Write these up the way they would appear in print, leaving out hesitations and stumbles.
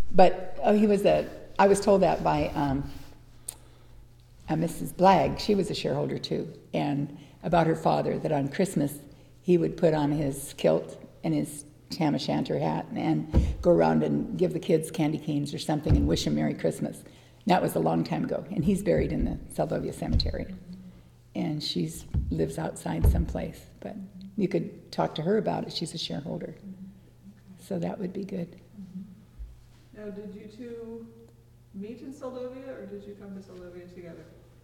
But I was told that by Mrs. Blagg. She was a shareholder too, and about her father, that on Christmas he would put on his kilt and his tam o'shanter hat and go around and give the kids candy canes or something and wish them Merry Christmas. And that was a long time ago, and he's buried in the Seldovia Cemetery. And she lives outside someplace, but you could talk to her about it. She's a shareholder, so that would be good. Now, did you two meet in Seldovia, or did you come to Seldovia together?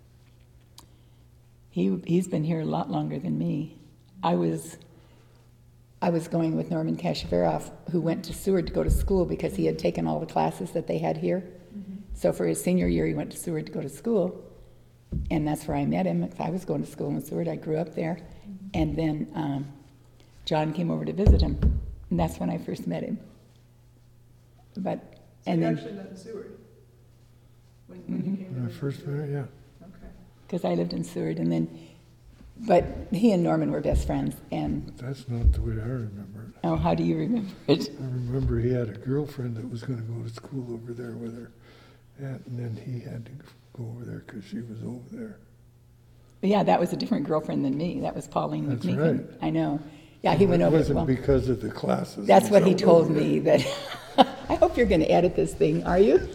He's been here a lot longer than me. I was going with Norman Kashavarov, who went to Seward to go to school because he had taken all the classes that they had here. Mm-hmm. So for his senior year, he went to Seward to go to school, and that's where I met him. I was going to school in Seward. I grew up there. Mm-hmm. And then John came over to visit him, and that's when I first met him. So you actually met in Seward when you came to when I first met, yeah. Okay. Because I lived in Seward, and then, but he and Norman were best friends, and... But that's not the way I remember it. Oh, how do you remember it? I remember he had a girlfriend that was going to go to school over there with her, and then he had to go over there because she was over there. Yeah, that was a different girlfriend than me. That was Pauline That's McMeekin. right. I know. Yeah, he went over. It wasn't because of the classes. That's what he told me. That I hope you're going to edit this thing. Are you?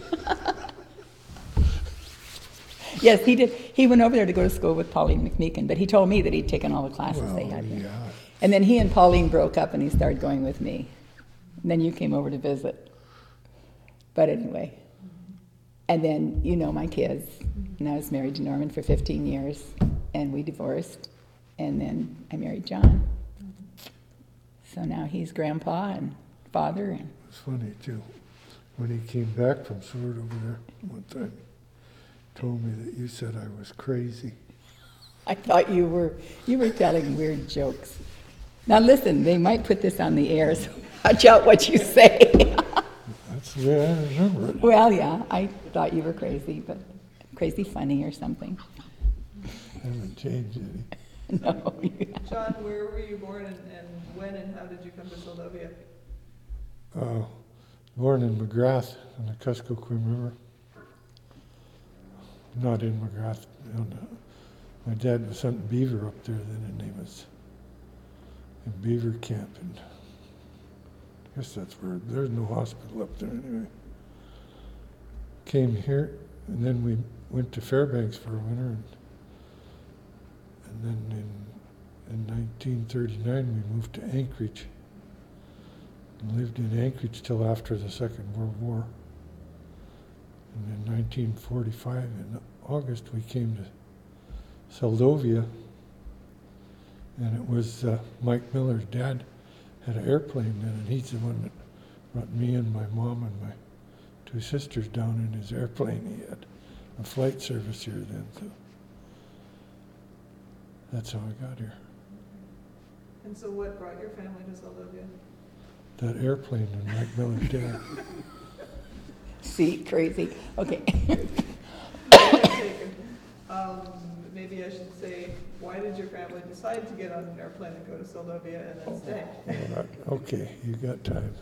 Yes, he did. He went over there to go to school with Pauline McMeekin, but he told me that he'd taken all the classes they had here. Yeah. And then he and Pauline broke up, and he started going with me. And then you came over to visit. But anyway. And then, you know, my kids. And I was married to Norman for 15 years, and we divorced. And then I married John. So now he's grandpa and father. And It's funny, too. When he came back from Seward over there one time, told me that you said I was crazy. I thought you were telling weird jokes. Now listen, they might put this on the air, so watch out what you say. That's the way I remember it. Well, yeah, I thought you were crazy, but crazy funny or something. I haven't changed any. No. John, where were you born, and when and how did you come to Seldovia? Born in McGrath on the Kuskokwim River. Not in McGrath. My dad was hunting beaver up there then, and he was in beaver camp, and I guess that's where, there's no hospital up there anyway. Came here, and then we went to Fairbanks for a winter, and then in 1939 we moved to Anchorage, and lived in Anchorage till after the Second World War. And in 1945, in August, we came to Seldovia, and it was Mike Miller's dad had an airplane then, and he's the one that brought me and my mom and my two sisters down in his airplane. He had a flight service here then, so that's how I got here. And so what brought your family to Seldovia? That airplane and Mike Miller's dad. See, crazy. Okay. Maybe I should say, why did your family decide to get on an airplane and go to Seldovia and then stay? Okay, you got time.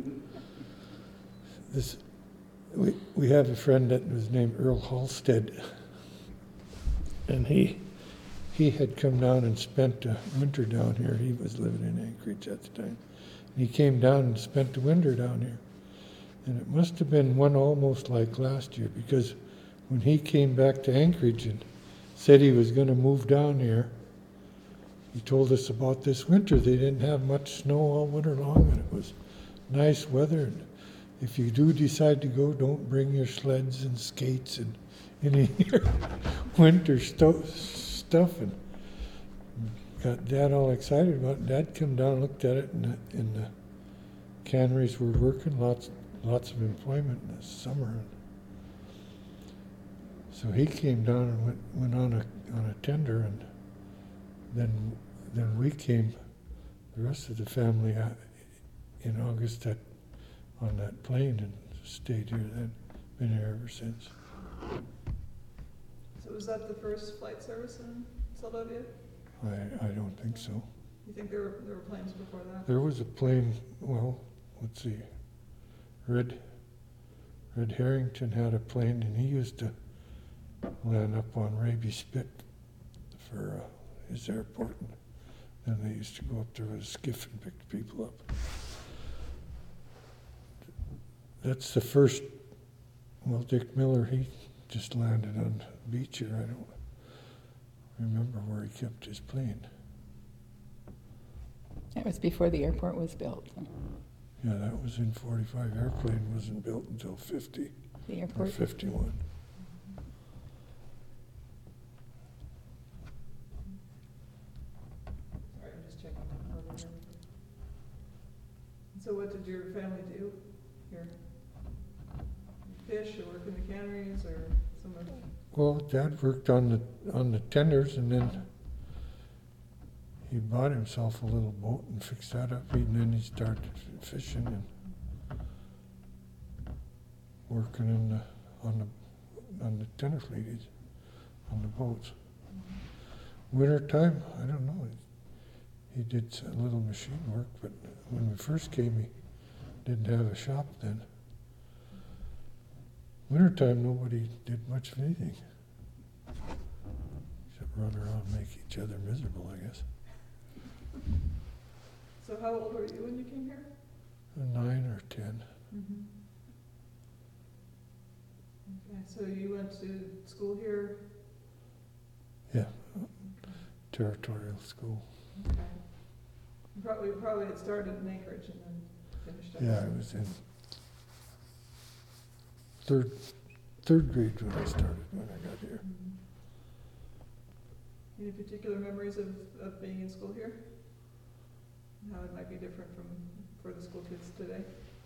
We have a friend that was named Earl Halstead, and he had come down and spent a winter down here. He was living in Anchorage at the time. And he came down and spent the winter down here. And it must have been one almost like last year, because when he came back to Anchorage and said he was going to move down here, he told us about this winter. They didn't have much snow all winter long, and it was nice weather. And if you do decide to go, don't bring your sleds and skates and any of your winter stuff. And got Dad all excited about it. Dad came down and looked at it, and the canneries were working, lots of employment in the summer. So he came down and went on a tender, and then we came, the rest of the family, in August on that plane, and stayed here then. Been here ever since. So was that the first flight service in Seldovia? I don't think so. You think there were planes before that? There was a plane. Well, let's see. Red Red Harrington had a plane, and he used to land up on Raby Spit for his airport. And then they used to go up there with a skiff and pick people up. That's the first, well, Dick Miller, he just landed on the beach here. I don't remember where he kept his plane. That was before the airport was built. Yeah, that was in 45. Airplane wasn't built until 50 The or airport. 51. Sorry, I'm just checking. So what did your family do here? Fish or work in the canneries or some of? Well, Dad worked on the tenders, and then he bought himself a little boat and fixed that up. And then he started fishing and working on the tender fleet, on the boats. Winter time, I don't know. He did a little machine work, but when we first came, he didn't have a shop then. Wintertime, nobody did much of anything. Except run around and make each other miserable, I guess. So how old were you when you came here? 9 or 10. Mm-hmm. Okay, so you went to school here? Yeah, territorial school. Okay. You probably had started in Anchorage and then finished up. Yeah, I was in third grade when I started, when I got here. Mhm. Any particular memories of being in school here? How it might be different for the school kids today?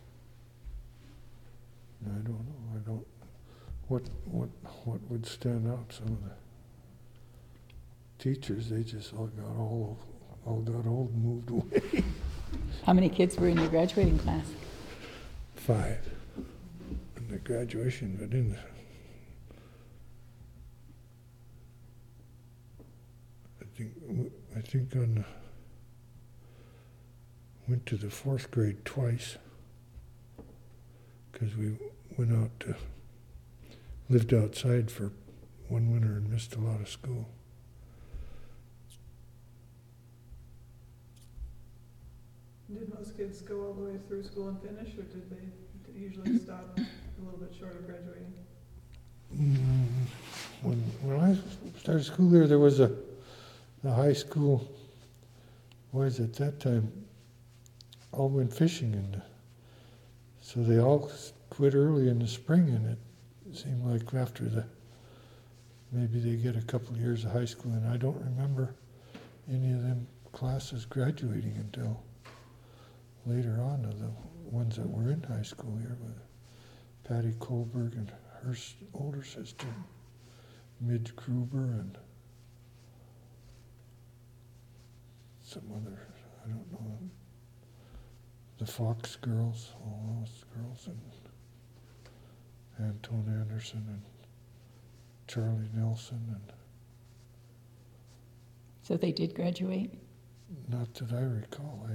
I don't know. What would stand out? Some of the teachers, they just all got old and moved away. How many kids were in your graduating class? 5 in the graduation, but I think went to the 4th grade twice because we went out to lived outside for one winter and missed a lot of school. Did most kids go all the way through school and finish, or did they usually stop a little bit short of graduating? When I started school there was the high school boys at that time all went fishing, and so they all quit early in the spring, and it seemed like after maybe they get a couple of years of high school, and I don't remember any of them classes graduating until later on, of the ones that were in high school here, with Patty Kohlberg and her older sister, Midge Gruber, and some other, I don't know, the Fox girls, all those girls, and Antone Anderson and Charlie Nelson, and So they did graduate? not that I recall.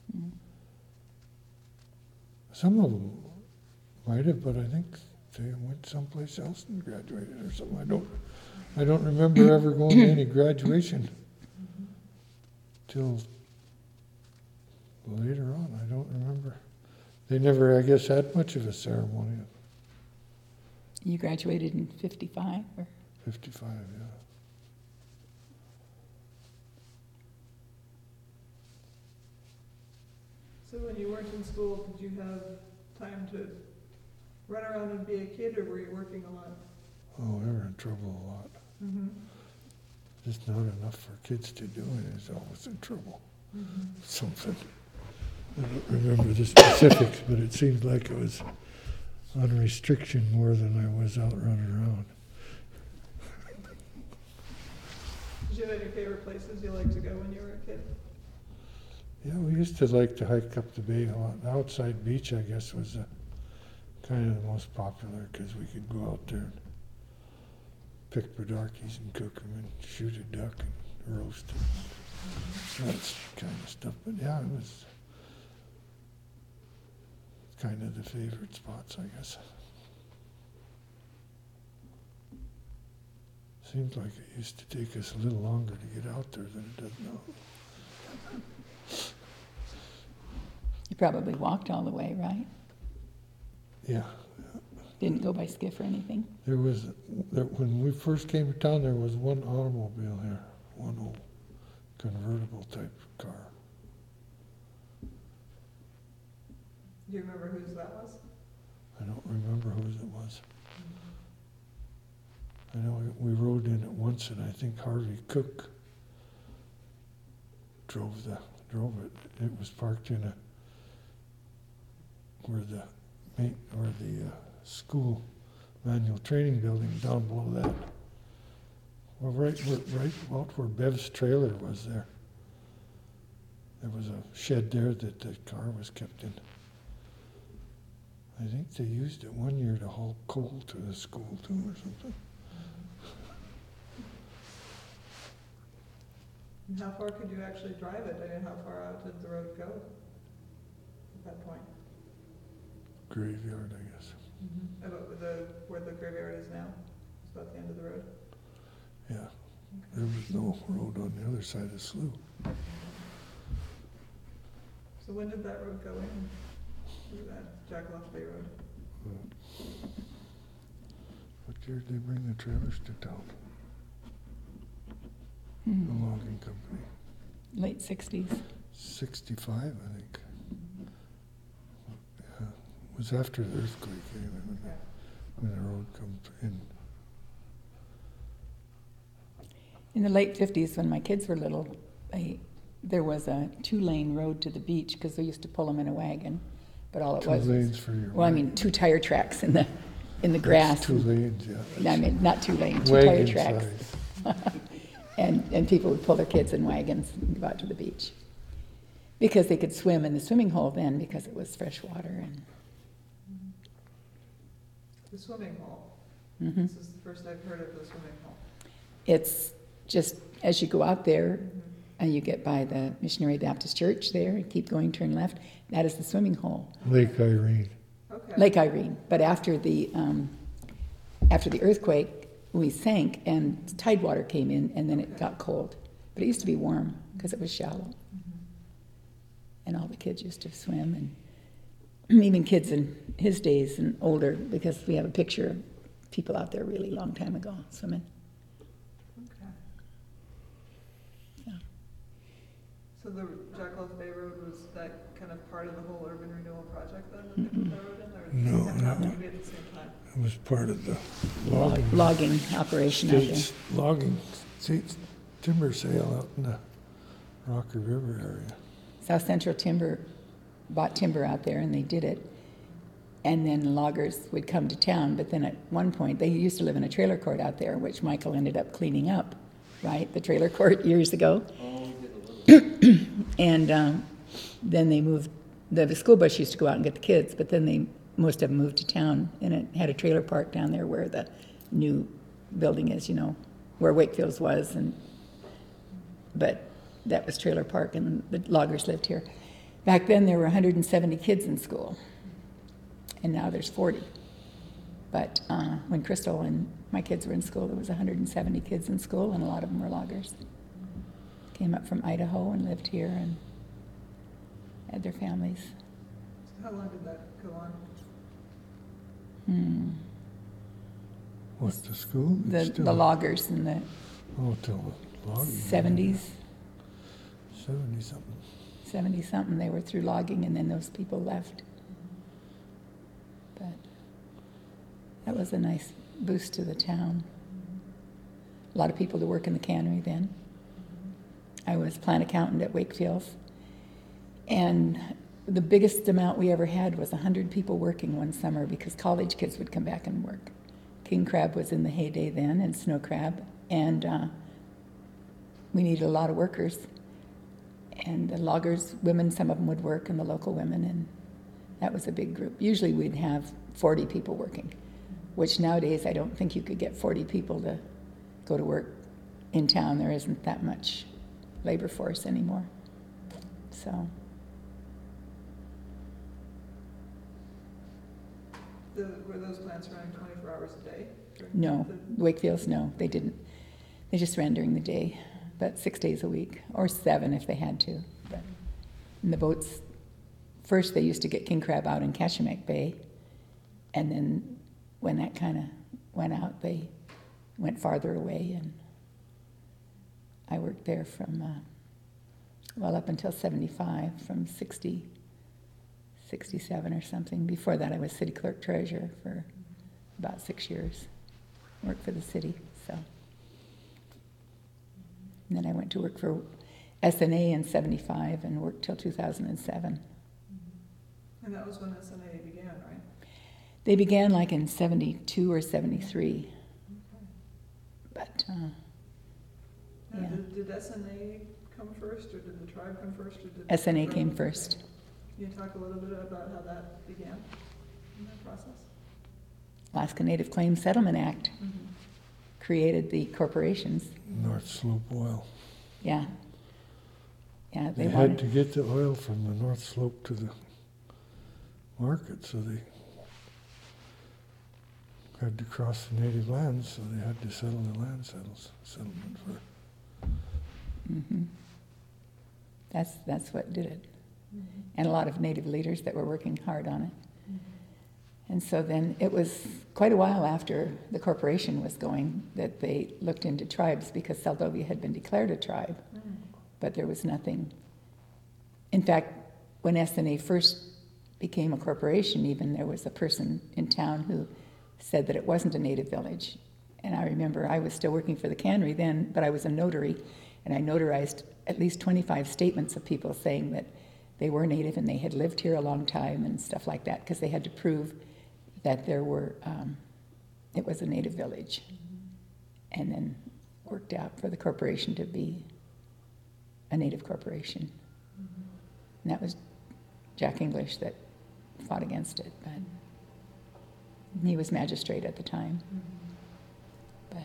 Some of them might have, but I think they went someplace else and graduated or something. I don't remember ever going to any graduation till later on. I don't remember. They never, I guess, had much of a ceremony. You graduated in 55? Or? 55, yeah. So when you weren't in school, did you have time to run around and be a kid, or were you working a lot? Oh, we were in trouble a lot. Mm-hmm. Just not enough for kids to do, and it's always in trouble. Mm-hmm. Something. I don't remember the specifics, but it seemed like it was on restriction more than I was out running around. Did you have any favorite places you liked to go when you were a kid? Yeah, we used to like to hike up the bay a lot. The outside beach, I guess, was kind of the most popular because we could go out there and pick bidarkies and cook them and shoot a duck and roast it. That kind of stuff. But yeah, it was kind of the favorite spots, I guess. Seems like it used to take us a little longer to get out there than it does now. You probably walked all the way, right? Yeah, Didn't go by skiff or anything? when we first came to town, there was one automobile here, one old convertible type car. Do you remember whose that was? I don't remember whose it was. I know we rode in it once, and I think Harvey Cook drove it. It was parked in where the school manual training building down below that. Well, right out where Bev's trailer was there. There was a shed there that the car was kept in. I think they used it one year to haul coal to the school too or something. And how far could you actually drive it? I mean, how far out did the road go at that point? Graveyard, I guess. About where the graveyard is now? It's about the end of the road? Yeah. There was no road on the other side of the slough. So when did that road go in? That Jackaloff Bay Road? What year did they bring the trailers to town? The logging company. Late 60s. 65, I think. Yeah. It was after the earthquake anyway, when the road come in. In the late 50s, when my kids were little, there was a 2-lane road to the beach because they used to pull them in a wagon. But all it Two was lanes for your well, I mean, 2 tire tracks in the grass. 2 lanes, yeah. I mean, not 2 lanes, 2 Wagon tire tracks. size. And people would pull their kids in wagons and go out to the beach. Because they could swim in the swimming hole then because it was fresh water. And The swimming hole. Mhm. This is the first I've heard of the swimming hole. It's just as you go out there and you get by the Missionary Baptist Church there and keep going, turn left, that is the swimming hole. Lake Irene. Okay. Lake Irene. But after the earthquake, we sank and tide water came in and then it got cold. But it used to be warm because it was shallow. And all the kids used to swim, and even kids in his days and older, because we have a picture of people out there a really long time ago swimming. Okay. Yeah. So the Jackaloff Bay Road was that kind of part of the whole urban renewal project then, that they put that road in? Or No, did it happen no. to be at the same time? It was part of the Logging operation out there. state's logging, state's timber sale out in the Rocker River area. South Central Timber bought timber out there and they did it. And then loggers would come to town, but then at one point, they used to live in a trailer court out there, which Michael ended up cleaning up, right? The trailer court years ago. And then they moved, the school bus used to go out and get the kids, but then most of them moved to town, and it had a trailer park down there where the new building is, where Wakefield's was, but that was trailer park, and the loggers lived here. Back then, there were 170 kids in school, and now there's 40. But when Crystal and my kids were in school, there was 170 kids in school, and a lot of them were loggers. Came up from Idaho and lived here and had their families. So how long did that go on? What, the school? It's The loggers in the Oh, till the logging. 70s, 70-something. 70-something, they were through logging, and then those people left. But that was a nice boost to the town. A lot of people to work in the cannery then. I was plant accountant at Wakefield's, and the biggest amount we ever had was 100 people working one summer because college kids would come back and work. King crab was in the heyday then, and snow crab, and we needed a lot of workers. And the loggers, women, some of them would work, and the local women, and that was a big group. Usually we'd have 40 people working, which nowadays I don't think you could get 40 people to go to work in town. There isn't that much labor force anymore. So Were those plants running 24 hours a day? no, Wakefield's, no, they didn't. They just ran during the day, but 6 days a week, or 7 if they had to. But and the boats, first they used to get king crab out in Kachemak Bay, and then when that kind of went out, they went farther away, and I worked there from, up until 75, from 60, 67 or something. Before that, I was city clerk treasurer for about 6 years. Worked for the city, so. And then I went to work for SNA in 75 and worked till 2007. And that was when SNA began, right? They began like in 72 or 73. But, Now, yeah. Did SNA come first, or did the tribe come first, or did SNA the came tribe- first. Can you talk a little bit about how that began in that process? Alaska Native Claims Settlement Act created the corporations. North Slope Oil. Yeah. Yeah, They they had wanted, to get the oil from the North Slope to the market, so they had to cross the native lands, so they had to settle the land settlement for. that's what did it. And a lot of Native leaders that were working hard on it. And so then it was quite a while after the corporation was going that they looked into tribes, because Seldovia had been declared a tribe, but there was nothing. In fact, when SNA first became a corporation, even there was a person in town who said that it wasn't a native village. And I remember I was still working for the cannery then, but I was a notary, and I notarized at least 25 statements of people saying that they were native and they had lived here a long time and stuff like that, because they had to prove that there were, it was a native village. And then worked out for the corporation to be a native corporation. And that was Jack English that fought against it, but he was magistrate at the time. But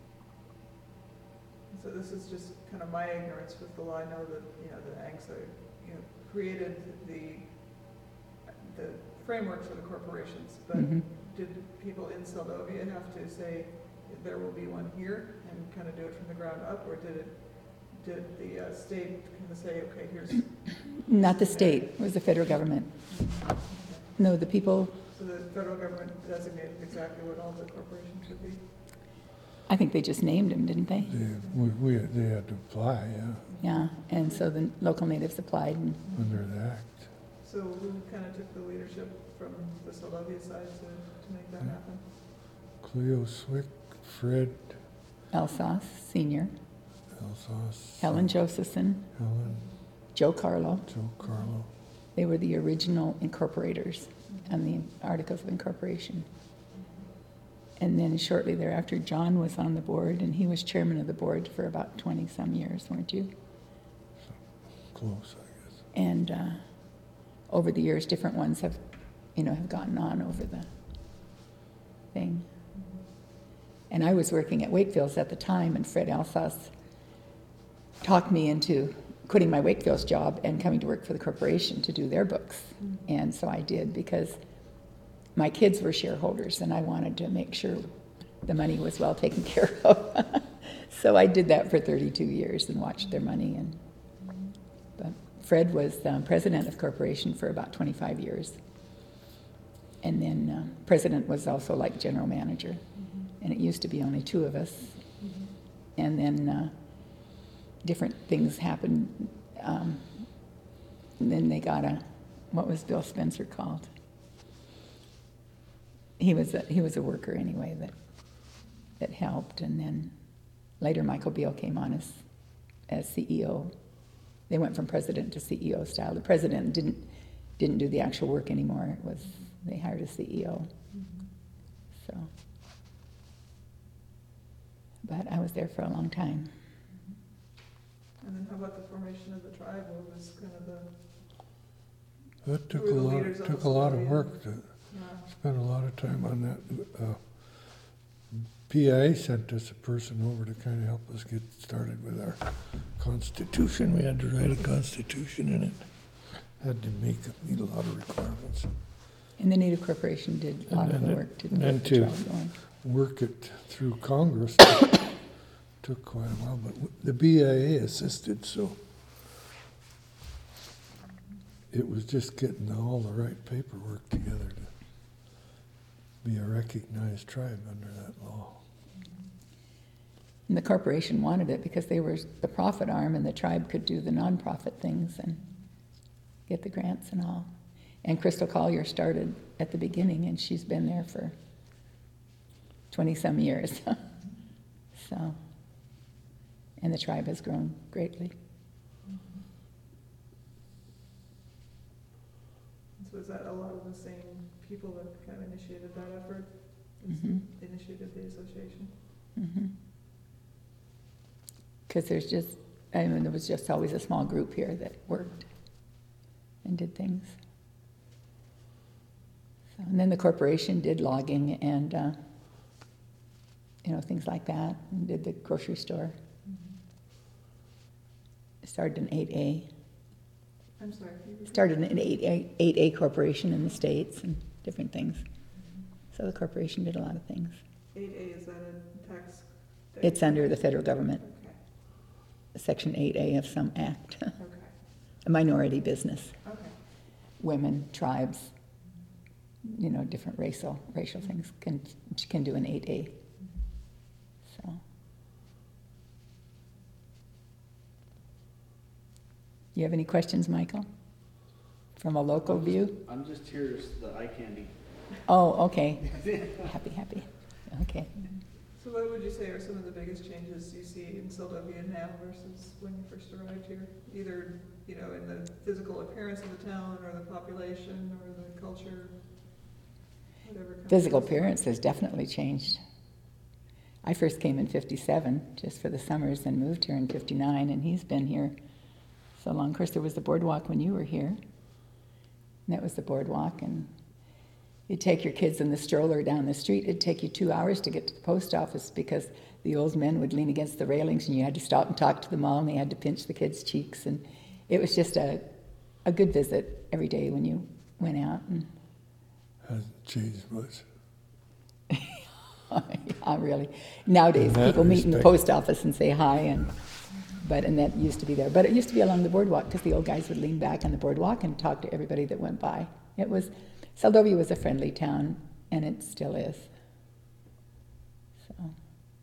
So this is just kind of my ignorance with the law. I know that, the ANCSA, created the framework for the corporations, but did people in Seldovia have to say there will be one here and kind of do it from the ground up, or did the state kind of say, okay, here's? not the state, it was the federal government. No, the people, So the federal government designated exactly what all the corporations should be? I think they just named them, didn't they? They had to apply, Yeah, and so the local natives applied, and under the act. So who kind of took the leadership from the Seldovia side to make that happen? Cleo Swick, Fred Elsos Sr., Elsos, Helen Josephson, Helen, Joe Carlo. Joe Carlo. They were the original incorporators and the Articles of Incorporation. And then shortly thereafter, John was on the board, and he was chairman of the board for about 20-some years, weren't you? Close, I guess. And over the years, different ones have gotten on over the thing. And I was working at Wakefield's at the time, and Fred Elsos talked me into quitting my Wakefield's job and coming to work for the corporation to do their books. And so I did, because my kids were shareholders, and I wanted to make sure the money was well taken care of. So I did that for 32 years and watched their money. But Fred was president of corporation for about 25 years. And then president was also like general manager. And it used to be only 2 of us. And then different things happened. And then they got what was Bill Spencer called? He was a worker anyway that helped. And then later Michael Beale came on as CEO. They went from president to CEO style. The president didn't do the actual work anymore. They hired a CEO. So, but I was there for a long time. And then how about the formation of the tribe? What was kind of the? That took Who were the leaders of a lot of Seldovia? work. Yeah. Spent a lot of time on that. PIA sent us a person over to kind of help us get started with our constitution. We had to write a constitution, and it had to meet a lot of requirements. And the Native Corporation did a lot of the work to and get the to tribe going. work it through Congress took quite a while, but the BIA assisted, so it was just getting all the right paperwork together to be a recognized tribe under that law. And the corporation wanted it because they were the profit arm, and the tribe could do the nonprofit things and get the grants and all. And Crystal Collier started at the beginning, and she's been there for 20-some years. So, and the tribe has grown greatly. So is that a lot of the same people that kind of initiated that effort? Mhm. Initiated the association? Because there's just, I mean, there was just always a small group here that worked and did things. So, and then the corporation did logging and, things like that, and did the grocery store. Started an 8A. I'm sorry. can you repeat? Started an 8A corporation in the States and different things. So the corporation did a lot of things. 8A, is that a tax? It's under the federal government, Okay, Section 8A of some act. okay, A minority business, okay. women, tribes, different racial things can do an 8A. So. You have any questions, Michael? From a local view? I'm just here as the eye candy. Oh, okay. Happy. Okay. So what would you say are some of the biggest changes you see in Seldovia now versus when you first arrived here? Either, in the physical appearance of the town or the population or the culture, whatever. comes Physical first. appearance has definitely changed. I first came in 57, just for the summers, and moved here in 59, and he's been here so long. Of course, there was the boardwalk when you were here. And that was the boardwalk, and you'd take your kids in the stroller down the street. It'd take you 2 hours to get to the post office because the old men would lean against the railings, and you had to stop and talk to them all, and they had to pinch the kids' cheeks. And it was just a good visit every day when you went out. And Hasn't changed much. yeah, really. Nowadays, In that people meet in the respect. post office and say hi, and that used to be there. But it used to be along the boardwalk because the old guys would lean back on the boardwalk and talk to everybody that went by. Seldovia was a friendly town, and it still is. So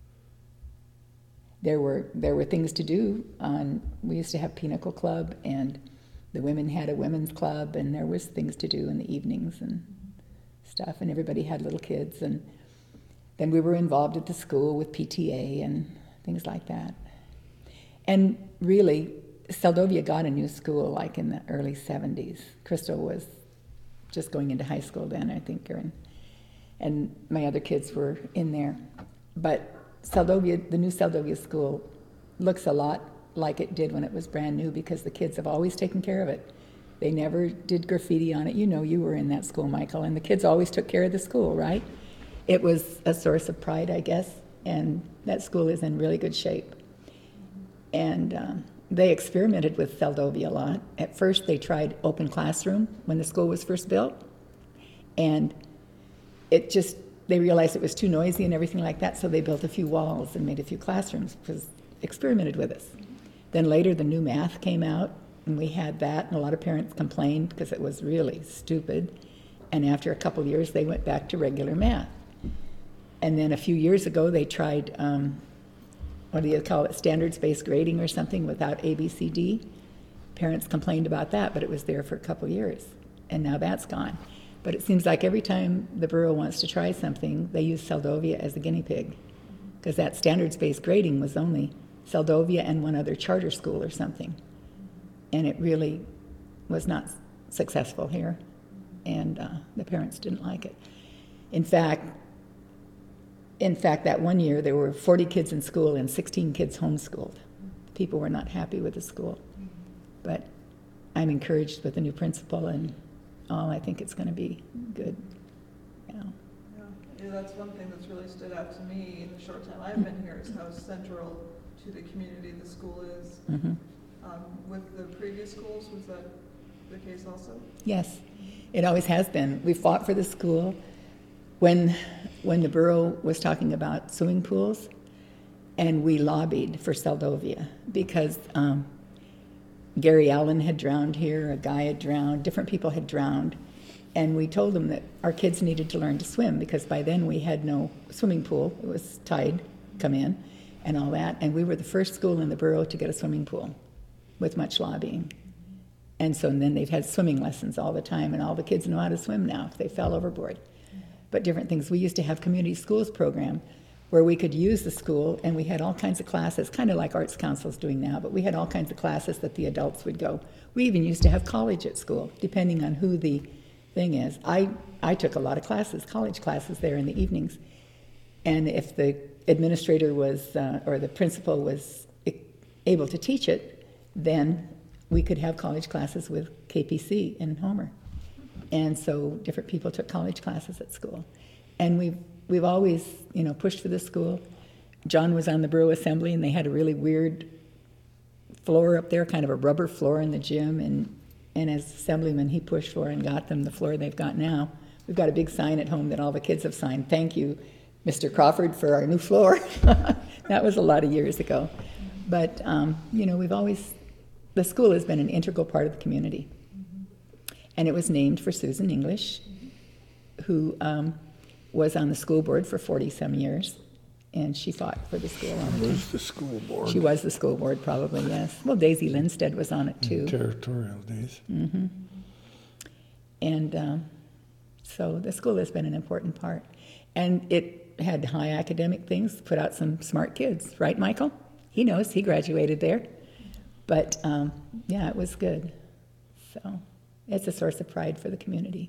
there were things to do. We used to have Pinnacle Club, and the women had a women's club, and there was things to do in the evenings and stuff, and everybody had little kids. And then we were involved at the school with PTA and things like that. And really, Seldovia got a new school like in the early 70s. Crystal was just going into high school then, I think, and my other kids were in there. But Seldovia, the new Seldovia school, looks a lot like it did when it was brand new because the kids have always taken care of it. They never did graffiti on it. You were in that school, Michael, and the kids always took care of the school, right? It was a source of pride, I guess, and that school is in really good shape. And they experimented with Seldovia a lot. At first, they tried open classroom when the school was first built, and they realized it was too noisy and everything like that, so they built a few walls and made a few classrooms, experimented with us. Then later, the new math came out, and we had that, and a lot of parents complained because it was really stupid. And after a couple years, they went back to regular math. And then a few years ago, they tried, what do you call it, standards-based grading or something without ABCD. Parents complained about that, but it was there for a couple years, and now that's gone. But it seems like every time the borough wants to try something, they use Seldovia as the guinea pig, because that standards-based grading was only Seldovia and one other charter school or something. And it really was not successful here, and the parents didn't like it. In fact, that one year there were 40 kids in school and 16 kids homeschooled. People were not happy with the school. But I'm encouraged with the new principal and all. I think it's going to be good. Yeah, that's one thing that's really stood out to me in the short time I've been here is how central to the community the school is. Mm-hmm. With the previous schools, was that the case also? Yes, it always has been. We fought for the school. When the borough was talking about swimming pools, And we lobbied for Seldovia because Gary Allen had drowned here, a guy had drowned, different people had drowned. And we told them that our kids needed to learn to swim because by then we had no swimming pool. It was tide come in and all that. And we were the first school in the borough to get a swimming pool with much lobbying. And so then they've had swimming lessons all the time, and all the kids know how to swim now if they fell overboard. But different things. We used to have community schools program where we could use the school, and we had all kinds of classes, kind of like Arts Council is doing now, but we had all kinds of classes that the adults would go. We even used to have college at school, depending on who the thing is. I took a lot of classes, college classes there in the evenings. And if the administrator was, or the principal was able to teach it, then we could have college classes with KPC in Homer. And so different people took college classes at school. And we've always, pushed for this school. John was on the Borough Assembly, and they had a really weird floor up there, kind of a rubber floor in the gym. And as assemblyman, he pushed for and got them the floor they've got now. We've got a big sign at home that all the kids have signed. Thank you, Mr. Crawford, for our new floor. That was a lot of years ago. But, the school has been an integral part of the community. And it was named for Susan English, who was on the school board for 40-some years, and she fought for the school. Was the school board. She was the school board, probably, yes. Well, Daisy Lindstedt was on it, too. Territorial days. Mm-hmm. And so the school has been an important part. And it had high academic things, put out some smart kids, right, Michael? He knows, he graduated there. But, it was good. So it's a source of pride for the community.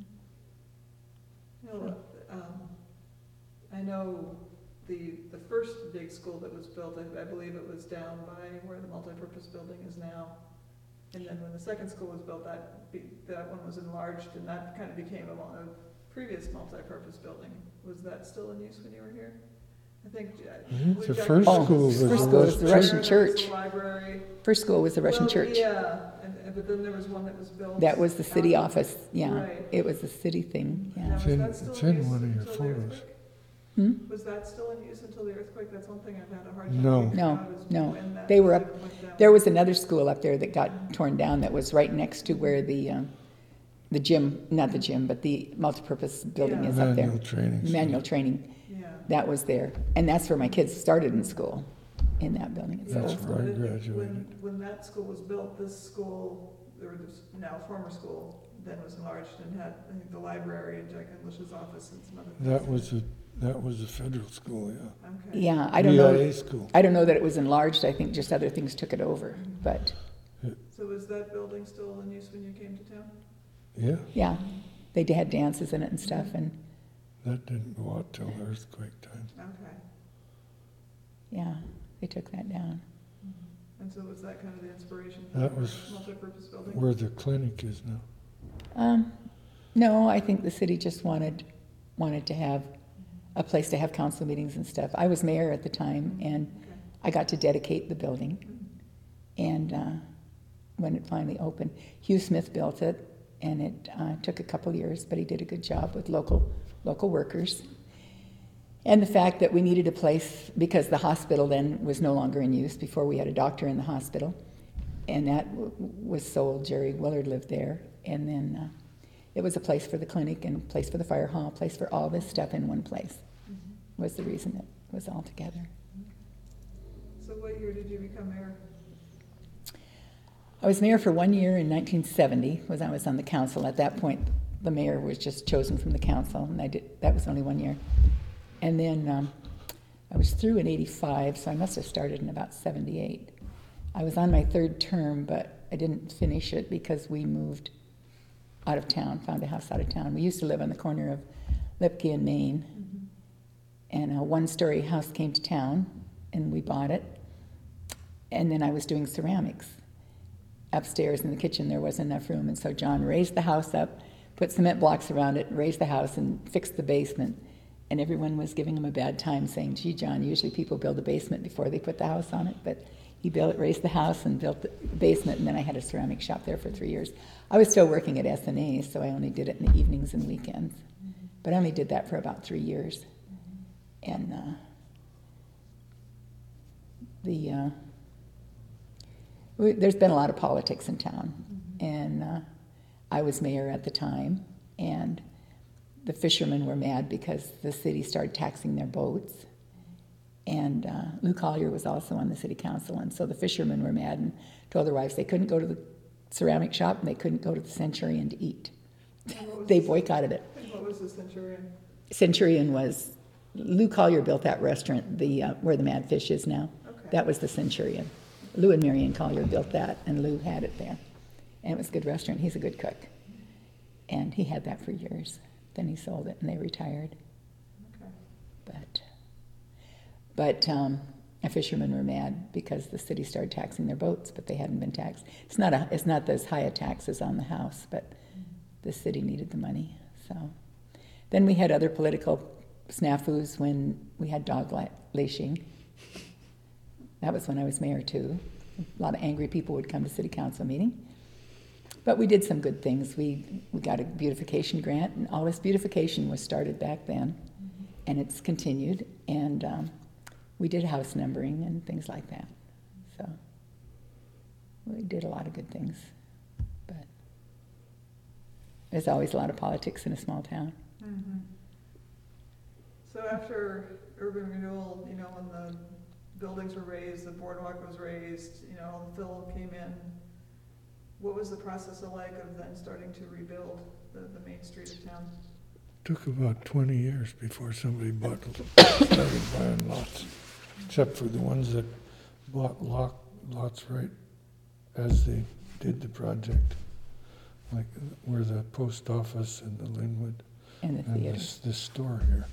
I know the first big school that was built, I believe it was down by where the multipurpose building is now. And then when the second school was built, that one was enlarged, and that kind of became a previous multipurpose building. Was that still in use when you were here? I think the first school was the Russian church. The library. First school was the Russian church. Yeah, but then there was one that was built. That was the city office, yeah. Right. It was a city thing, yeah. Now, It's was in- that still it's in in use one of your until the photos. earthquake? Hmm? Was that still in use until the earthquake? That's one thing I've had a hard time No. figuring out is No. when that They were up. went down. There was another school up there that got torn down that was right next to where the gym, not the gym, but the multipurpose building Yeah. is up there. Manual training. Manual training. Yeah. That was there. And that's where my kids started in school, in that building That's itself. where I When- graduated. When that school was built, this school, or this now former school, then was enlarged and had, I think, the library and Jack English's office and some other things. That was a federal school, yeah. Okay. Yeah, I don't know. VIA school. I don't know that it was enlarged. I think just other things took it over. But So was that building still in use when you came to town? Yeah, yeah, they had dances in it and stuff. And that didn't go out till earthquake time. Okay. yeah, they took that down. And so was that kind of the inspiration for That the was multipurpose building? Where the clinic is now. No, I think the city just wanted to have a place to have council meetings and stuff. I was mayor at the time, and Okay. I got to dedicate the building. And when it finally opened, Hugh Smith built it, and it took a couple years, but he did a good job with local workers. And the fact that we needed a place, because the hospital then was no longer in use, before we had a doctor in the hospital, and that was sold. Jerry Willard lived there, and then it was a place for the clinic and a place for the fire hall, a place for all this stuff in one place, was the reason it was all together. So what year did you become mayor? I was mayor for 1 year in 1970, I was on the council. At that point, the mayor was just chosen from the council, and that was only 1 year. And then I was through in 85, so I must have started in about 78. I was on my third term, but I didn't finish it because we moved out of town, found a house out of town. We used to live on the corner of Lipke and Main, and a one-story house came to town, and we bought it. And then I was doing ceramics. Upstairs in the kitchen, there wasn't enough room, and so John raised the house up, put cement blocks around it, raised the house, and fixed the basement. And everyone was giving him a bad time, saying, "Gee, John, usually people build a basement before they put the house on it." But he raised the house and built the basement, and then I had a ceramic shop there for 3 years. I was still working at SNA, so I only did it in the evenings and weekends. But I only did that for about 3 years. And there's been a lot of politics in town, and I was mayor at the time, and the fishermen were mad because the city started taxing their boats, and Lou Collier was also on the city council, and so the fishermen were mad and told their wives they couldn't go to the ceramic shop and they couldn't go to the Centurion to eat. They boycotted it. And what was the Centurion? Centurion was, Lou Collier built that restaurant, where the Mad Fish is now. Okay. That was the Centurion. Lou and Marion Collier built that, and Lou had it there. And it was a good restaurant. He's a good cook. And he had that for years. Then he sold it, and they retired. Okay. But the fishermen were mad because the city started taxing their boats, but they hadn't been taxed. It's not as high a tax as on the house, but the city needed the money. So then we had other political snafus when we had dog lashing. That was when I was mayor too. A lot of angry people would come to city council meeting. But we did some good things. We got a beautification grant, and all this beautification was started back then, and it's continued. And we did house numbering and things like that. So we did a lot of good things. But there's always a lot of politics in a small town. Mm-hmm. So after urban renewal, you know, when the buildings were raised, the boardwalk was raised, you know, the fill came in, what was the process like of then starting to rebuild the main street of town? Took about 20 years before somebody started buying lots, except for the ones that bought lots right as they did the project, like where the post office and the Linwood And the and theater. this store here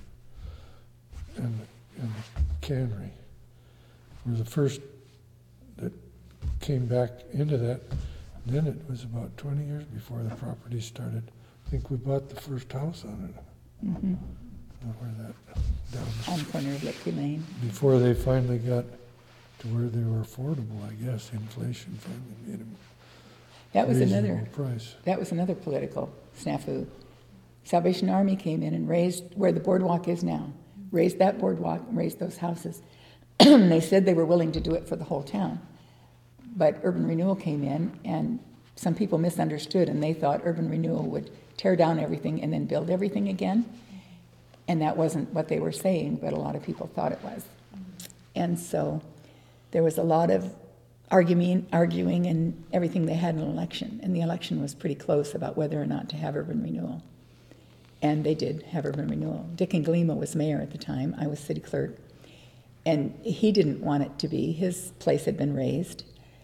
and the cannery were the first that came back into that. Then it was about 20 years before the property started. I think we bought the first house on it. Mm-hmm. Where that down the On the corner of Lickey Lane. before they finally got to where they were affordable, I guess. Inflation finally made them That was reasonable another. price. That was another political snafu. Salvation Army came in and raised where the boardwalk is now, raised that boardwalk and raised those houses. They said they were willing to do it for the whole town. But urban renewal came in, and some people misunderstood, and they thought urban renewal would tear down everything and then build everything again. And that wasn't what they were saying, but a lot of people thought it was. And so there was a lot of arguing and everything. They had an election, and the election was pretty close about whether or not to have urban renewal. And they did have urban renewal. Dick Anglima was mayor at the time. I was city clerk. And he didn't want it to be. His place had been raised.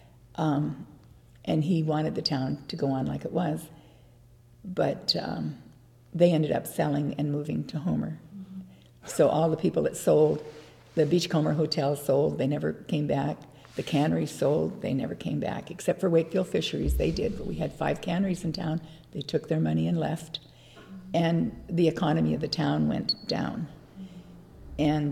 And he wanted the town to go on like it was. But they ended up selling and moving to Homer. So all the people that sold, the Beachcomber Hotel sold, they never came back. The canneries sold, they never came back. Except for Wakefield Fisheries, they did. But we had 5 canneries in town. They took their money and left. And the economy of the town went down. And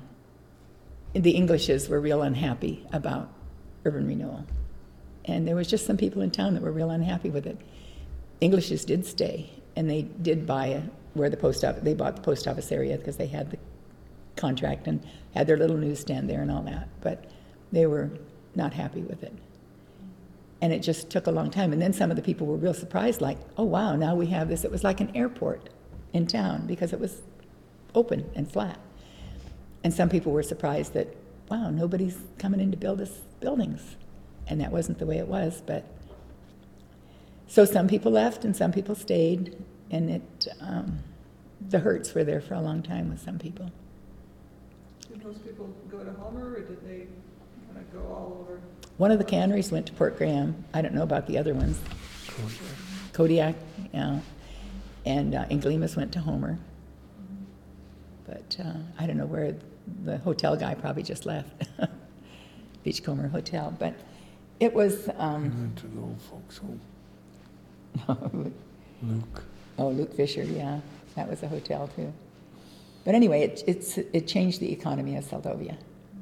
the Englishes were real unhappy about urban renewal. And there was just some people in town that were real unhappy with it. Englishes did stay, and they did buy where the post office, they bought the post office area because they had the contract and had their little newsstand there and all that. But they were not happy with it. And it just took a long time. And then some of the people were real surprised, like, oh, wow, now we have this. It was like an airport in town because it was open and flat. And some people were surprised that, wow, nobody's coming in to build us buildings. And that wasn't the way it was. But so some people left and some people stayed. And the hurts were there for a long time with some people. Did most people go to Homer, or did they kind of go all over? One of the canneries went to Port Graham. I don't know about the other ones. Kodiak, yeah. And Anglimas went to Homer. But I don't know where the hotel guy probably just left. Beachcomber Hotel. But it was... He went to the old folks' home. Luke. Oh, Luke Fisher, yeah. That was a hotel, too. But anyway, it changed the economy of Seldovia.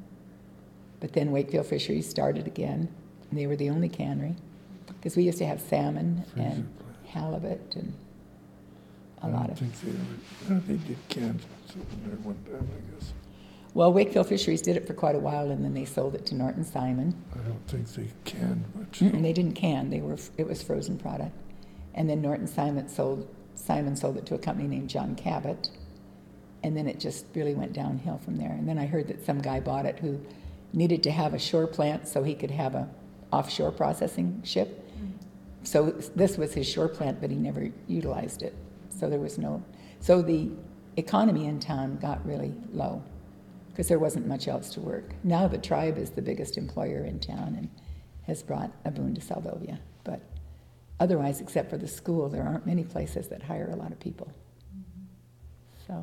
But then Wakefield Fisheries started again. And they were the only cannery. Because we used to have salmon and halibut and a lot of... I think they did cans there one time, I guess. Well, Wakefield Fisheries did it for quite a while, and then they sold it to Norton Simon. I don't think they can much. And they didn't can; it was frozen product. And then Norton Simon sold it to a company named John Cabot, and then it just really went downhill from there. And then I heard that some guy bought it who needed to have a shore plant so he could have a offshore processing ship. So this was his shore plant, but he never utilized it. So so the economy in town got really low because there wasn't much else to work. Now the tribe is the biggest employer in town and has brought a boon to Seldovia. But otherwise, except for the school, there aren't many places that hire a lot of people. So,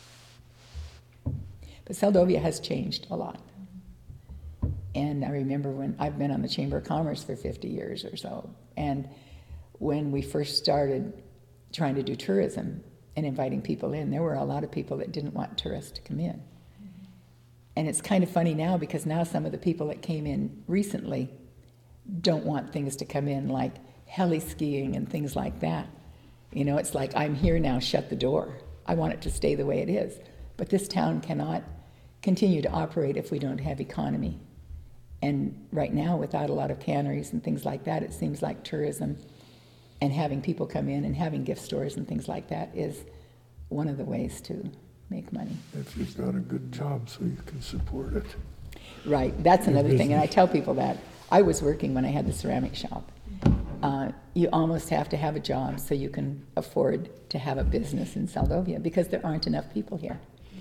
but Seldovia has changed a lot. And I remember when I've been on the Chamber of Commerce for 50 years or so, and when we first started trying to do tourism and inviting people in, there were a lot of people that didn't want tourists to come in. And it's kind of funny now because now some of the people that came in recently don't want things to come in like heli skiing and things like that. You know, it's like, I'm here now, shut the door. I want it to stay the way it is. But this town cannot continue to operate if we don't have economy. And right now, without a lot of canneries and things like that, it seems like tourism and having people come in and having gift stores and things like that is one of the ways to make money. If you've got a good job so you can support it. Right, that's Your another thing, and I business. tell people that. I was working when I had the ceramic shop. You almost have to have a job so you can afford to have a business in Seldovia because there aren't enough people here.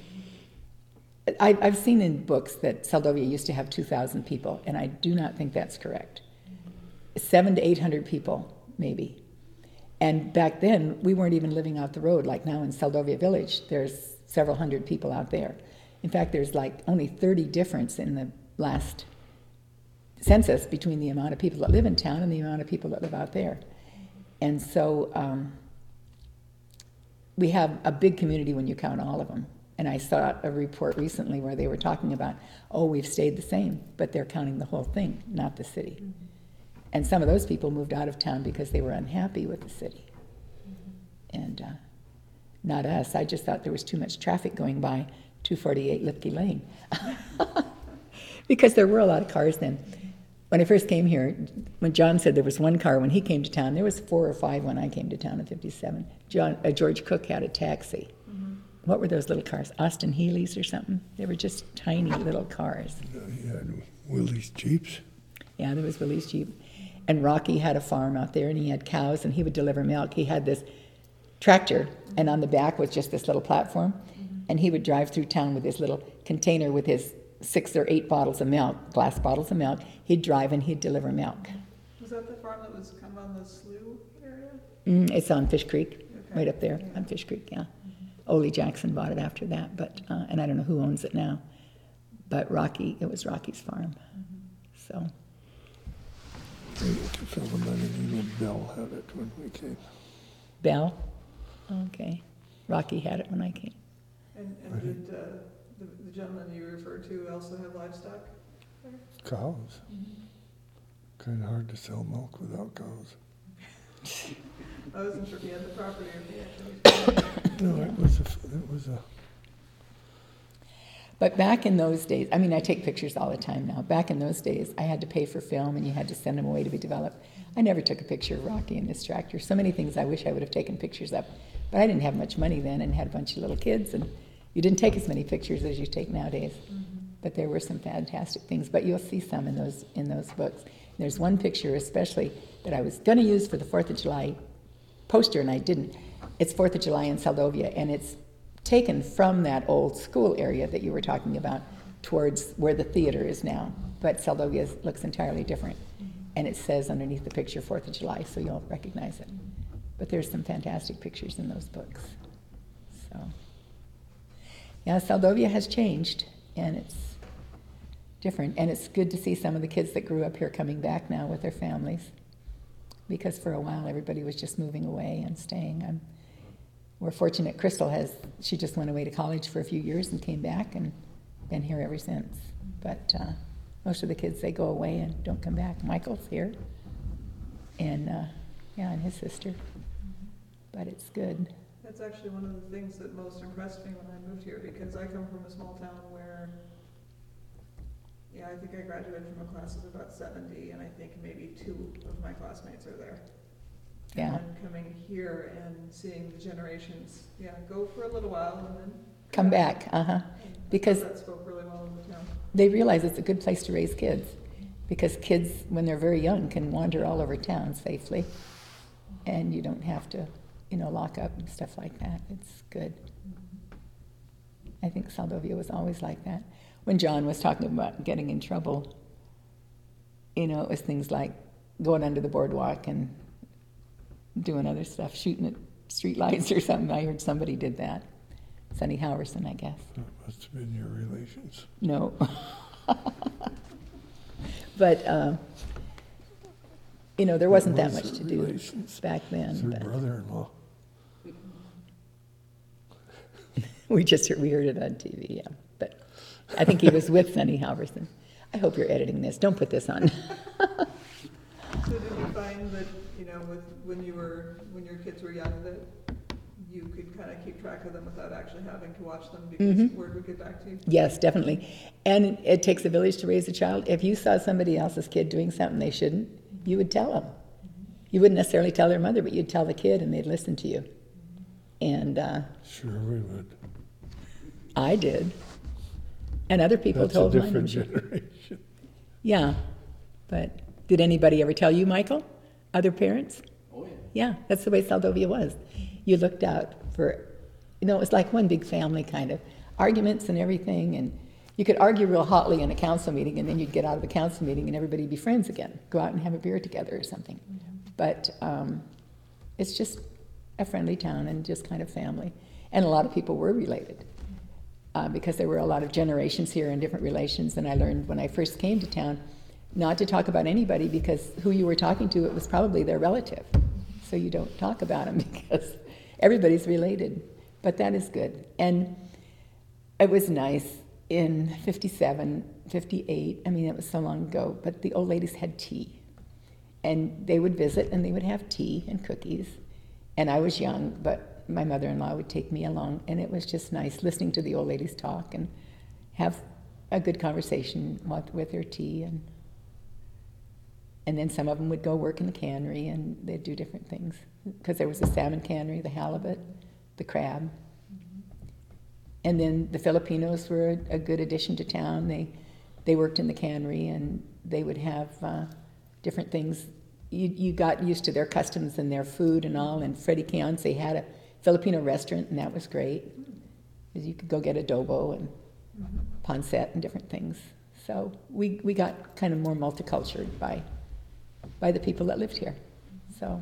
I've seen in books that Seldovia used to have 2,000 people, and I do not think that's correct. 700 to 800 people, maybe. And back then, we weren't even living out the road. Like now in Seldovia Village, there's several hundred people out there. In fact, there's like only 30 difference in the last census between the amount of people that live in town and the amount of people that live out there. And so we have a big community when you count all of them. And I saw a report recently where they were talking about, oh, we've stayed the same, but they're counting the whole thing, not the city. Mm-hmm. And some of those people moved out of town because they were unhappy with the city. Mm-hmm. And not us. I just thought there was too much traffic going by 248 Lipke Lane. Because there were a lot of cars then. When I first came here, when John said there was one car when he came to town, there was 4 or 5 when I came to town in 57. George Cook had a taxi. What were those little cars? Austin Healey's or something? They were just tiny little cars. He had Willie's Jeeps. Yeah, there was Willie's Jeep. And Rocky had a farm out there, and he had cows, and he would deliver milk. He had this tractor, and on the back was just this little platform, and he would drive through town with this little container with his 6 or 8 bottles of milk, glass bottles of milk. He'd drive, and he'd deliver milk. Was that the farm that was kind of on the slough area? It's on Fish Creek, Okay. right up there on Fish Creek, yeah. Ole Jackson bought it after that, but and I don't know who owns it now. But it was Rocky's farm. So To fill the money, and Bell had it when we came. Bell, okay. Rocky had it when I came. And did the gentleman you referred to also have livestock there? Cows. Kind of hard to sell milk without cows. I wasn't sure if he had the property or if he actually. No, it was a. But back in those days, I mean, I take pictures all the time now. Back in those days, I had to pay for film, and you had to send them away to be developed. I never took a picture of Rocky and his tractor. So many things I wish I would have taken pictures of. But I didn't have much money then and had a bunch of little kids, and you didn't take as many pictures as you take nowadays. But there were some fantastic things. But you'll see some in those books. There's one picture especially that I was going to use for the 4th of July poster, and I didn't. It's 4th of July in Seldovia, and it's taken from that old school area that you were talking about towards where the theater is now. But Seldovia looks entirely different. And it says underneath the picture 4th of July, so you'll recognize it. But there's some fantastic pictures in those books. So, yeah, Seldovia has changed, and it's different. And it's good to see some of the kids that grew up here coming back now with their families. Because for a while, everybody was just moving away and staying. We're fortunate Crystal she just went away to college for a few years and came back and been here ever since. But most of the kids, they go away and don't come back. Michael's here, and and his sister. But it's good. That's actually one of the things that most impressed me when I moved here, because I come from a small town where, yeah, I think I graduated from a class of about 70, and I think maybe 2 of my classmates are there. Yeah. And then coming here and seeing the generations, yeah, go for a little while and then Come back, I because thought that spoke really well of the town. they realize it's a good place to raise kids. Because kids, when they're very young, can wander all over town safely. And you don't have to, lock up and stuff like that. It's good. I think Saldovia was always like that. When John was talking about getting in trouble, it was things like going under the boardwalk and doing other stuff, shooting at street lights or something. I heard somebody did that. Sonny Howerson, I guess. That must have been your relations. No. But, there wasn't that much to do Relations. back then. It's her But brother-in-law. we heard it on TV, yeah. But I think he was with Sonny Halverson. I hope you're editing this. Don't put this on. So did you find that, when your kids were young, that you could kind of keep track of them without actually having to watch them because word would get back to you? Yes, definitely. And it takes a village to raise a child. If you saw somebody else's kid doing something they shouldn't, you would tell them. You wouldn't necessarily tell their mother, but you'd tell the kid and they'd listen to you. And Sure we would. I did. And other people That's a told mine. I'm different sure. generation. Yeah. But did anybody ever tell you, Michael? Other parents? Oh, yeah. Yeah, that's the way Saldovia was. You looked out for, it was like one big family kind of. Arguments and everything, and you could argue real hotly in a council meeting, and then you'd get out of the council meeting and everybody would be friends again. Go out and have a beer together or something. But it's just a friendly town and just kind of family. And a lot of people were related because there were a lot of generations here and different relations. And I learned when I first came to town not to talk about anybody because who you were talking to, it was probably their relative. So you don't talk about them because everybody's related. But that is good. And it was nice in 57, 58. I mean, it was so long ago. But the old ladies had tea. And they would visit and they would have tea and cookies. And I was young, but my mother-in-law would take me along. And it was just nice listening to the old ladies talk and have a good conversation with their tea. And then some of them would go work in the cannery and they'd do different things. Because there was a salmon cannery, the halibut, the crab. And then the Filipinos were a good addition to town. They worked in the cannery and they would have different things. You got used to their customs and their food and all. And Freddie Keonce had a Filipino restaurant and that was great. Because you could go get adobo and pancit and different things. So we got kind of more multicultural by the people that lived here. So,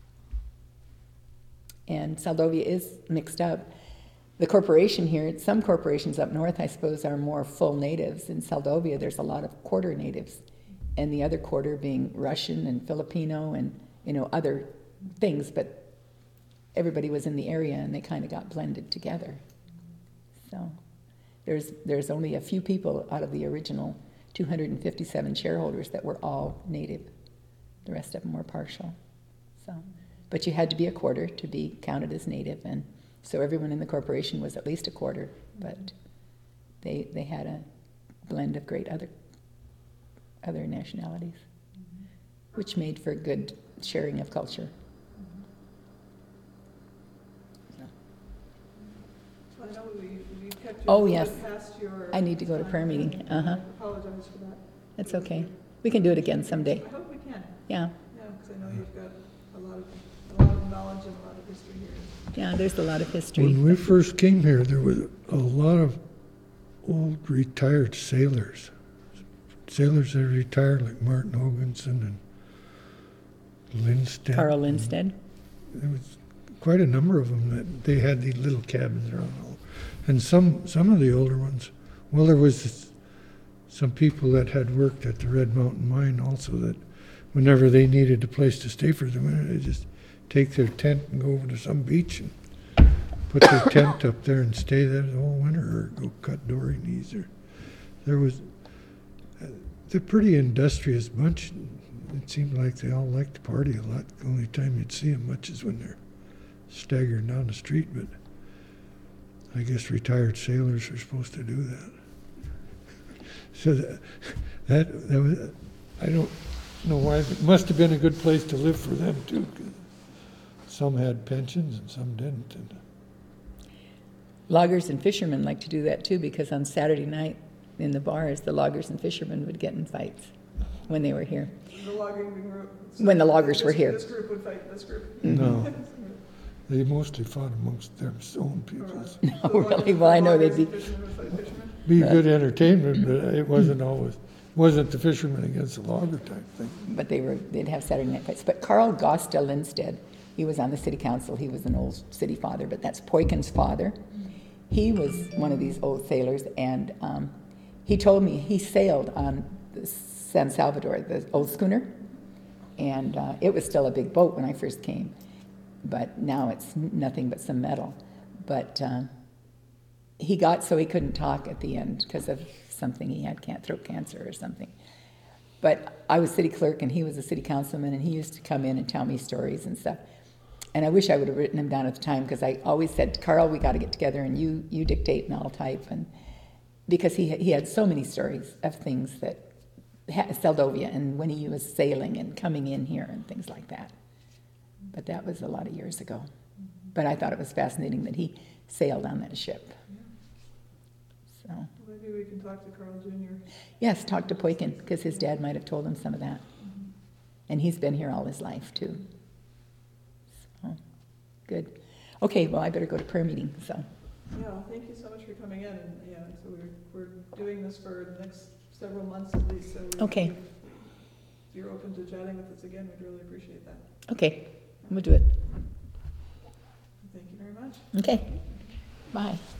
and Saldovia is mixed up. The corporation here, some corporations up north, I suppose, are more full natives. In Saldovia, there's a lot of quarter natives, and the other quarter being Russian and Filipino and, other things, but everybody was in the area and they kind of got blended together. So there's only a few people out of the original 257 shareholders that were all native. The rest of them were partial. So, but you had to be a quarter to be counted as native, and so everyone in the corporation was at least a quarter, but they had a blend of great other nationalities, which made for good sharing of culture. So I know we kept you Oh, a little yes. bit past your I need to go to prayer meeting. I apologize for that. That's okay. We can do it again someday. I hope we can. Yeah, Yeah, because I know you've got a lot of knowledge and a lot of history here. yeah, there's a lot of history. When we first came here, there was a lot of old retired sailors. Sailors that retired, like Martin Hoganson and Lindstedt. Carl Lindstedt. There was quite a number of them that they had these little cabins around. And some of the older ones, well, there was some people that had worked at the Red Mountain Mine also that whenever they needed a place to stay for the winter, they just take their tent and go over to some beach and put their tent up there and stay there the whole winter, or go cut dory knees. They're a pretty industrious bunch. It seemed like they all liked to party a lot. The only time you'd see them much is when they're staggering down the street, but I guess retired sailors are supposed to do that. So that was, I don't know why, it must have been a good place to live for them too. 'Cause some had pensions and some didn't. And Loggers and fishermen like to do that too, because on Saturday night in the bars, the loggers and fishermen would get in fights when they were here. The logging group. When the loggers were here. This group would fight this group. no, they mostly fought amongst their own peoples. Oh, really? Well, I know they'd be, Fishermen would fight fishermen. Be good entertainment, but it wasn't the fishermen against the logger type thing. but they'd have Saturday night fights. But Carl Gosta Lindstedt, he was on the city council. He was an old city father, but that's Poikin's father. He was one of these old sailors, and he told me he sailed on the San Salvador, the old schooner, and it was still a big boat when I first came, but now it's nothing but some metal. But he got so he couldn't talk at the end because of something he had, throat cancer or something. But I was city clerk and he was a city councilman, and he used to come in and tell me stories and stuff. And I wish I would have written him down at the time, because I always said, Carl, we got to get together and you dictate and I'll type. And because he had so many stories of things that Seldovia and when he was sailing and coming in here and things like that. But that was a lot of years ago. But I thought it was fascinating that he sailed on that ship. So Maybe we can talk to Carl Jr. yes, talk to Poikin, because his dad might have told him some of that. And he's been here all his life too. So good. Okay, well, I better go to prayer meeting. So Yeah, thank you so much for coming in, and yeah, so we're doing this for the next several months at least, so. Okay. If you're open to chatting with us again, we'd really appreciate that. okay, we'll do it. Thank you very much. Okay, bye.